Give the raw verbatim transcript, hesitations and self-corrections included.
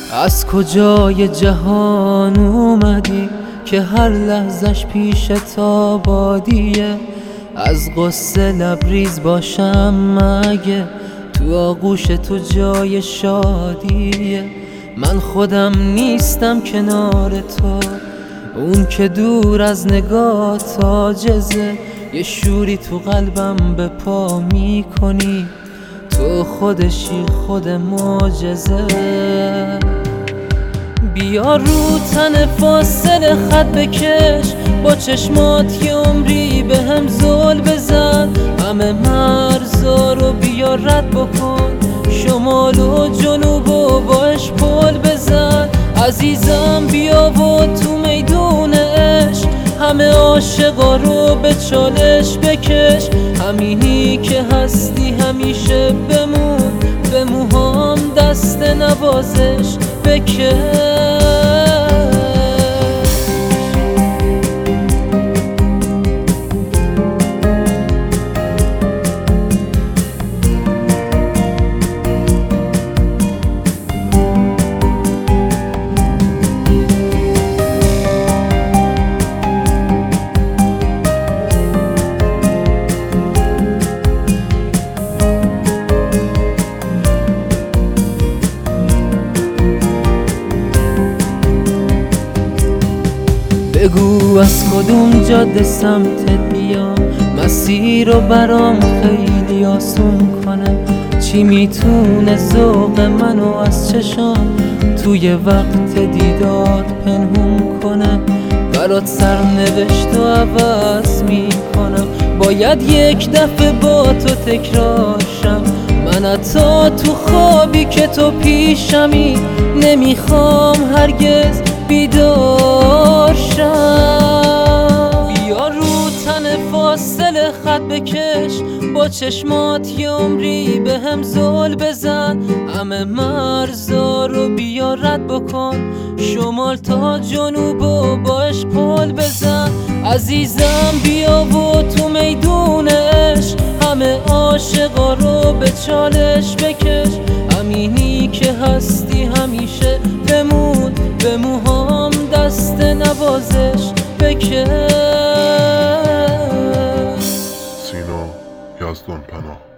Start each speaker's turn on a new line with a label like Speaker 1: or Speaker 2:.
Speaker 1: از کجای جهان اومدی که هر لحظش پیشت آبادیه؟ از غصه لبریز باشم مگه تو آغوش تو جای شادیه؟ من خودم نیستم کنار تو، اون که دور از نگاهت عاجزه. یه شوری تو قلبم به پا میکنی، تو خودشی خود معجزه. بیا رو تن فاصله خط بکش، با چشمات یه عمری به هم زل بزن. همه مرزا رو بیا رد بکن، شمال و جنوب و باش پل بزن. عزیزم بیا و تو میدون عشق همه عاشقا رو به چالش بکش. همینی که هستی همیشه بمون، به موهام دست نوازش بکش. بگو از کدوم جاده سمتت بیام، مسیر رو برام خیلی آسون کنه. چی میتونه ذوق منو از چشام توی وقت دیدار پنهون کنه؟ برات سرنوشت و عوض میکنم، باید یک دفعه با تو تکرارشم. من حتی تو خوابی که تو پیشمی نمیخوام هرگز بیدار شم. بیا رو تن فاصله خط بکش، با چشمات یه عمری به هم زل بزن. همه مرزا رو بیا رد بکن، شمال تا جنوب و باش پل بزن. عزیزم بیا و تو میدون عشق همه عاشقا رو به چالش بکش. همینی که هستی همیشه بمون، به موهام دست نوازش بکش.
Speaker 2: سینا یزدان پناه.